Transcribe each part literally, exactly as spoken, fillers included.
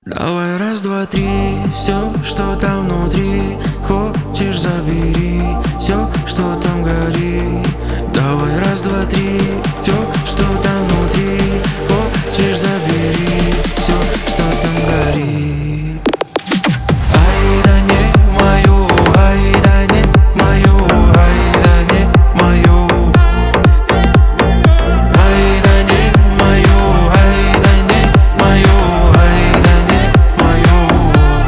Давай раз, два, три, все, что там внутри, хочешь забери, все, что там горит. Давай раз, два, три, все, что там внутри, хочешь забери, все, что там горит. Ай, да не мою, ай, да не мою, ай, да не мою. Ай, да не мою, ай, да не мою, ай, да не мою.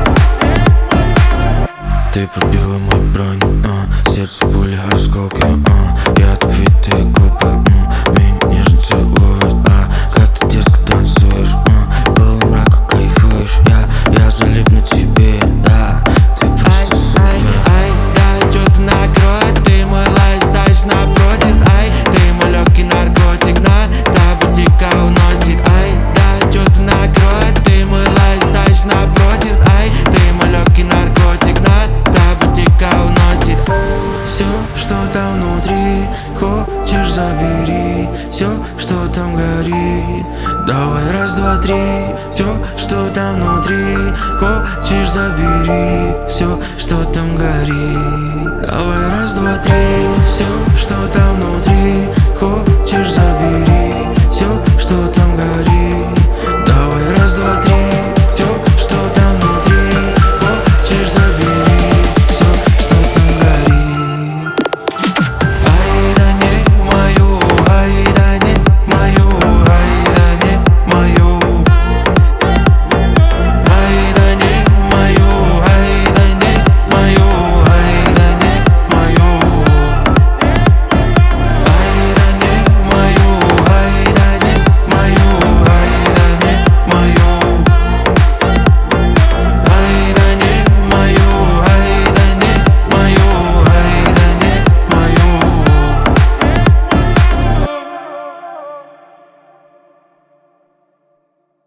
Ты пробила мой бронь, а, сердце пули, осколки, а, я отбитые губы, м, меня нежно целуют, а, как ты дерзко танцуешь, а, полумрака кайфуешь, я, я залипну тебе, да, ты просто супер. Ай, ай, да, чувство накроет, ты мой лайф, дальше напротив, ай, ты мой легкий наркотик, на, с тобой дико уносит, ай, да, чувство накроет, ты мой лайф, дальше напротив, ай, ты мой легкий наркотик, на, с тобой дико уносит. Все, что там внутри, хочешь забери, все, что там горит. Давай раз, два, три, все, что там внутри, хочешь забери, все, что там горит. Давай раз, два, три, все, что там внутри, хочешь забери, все, что там горит.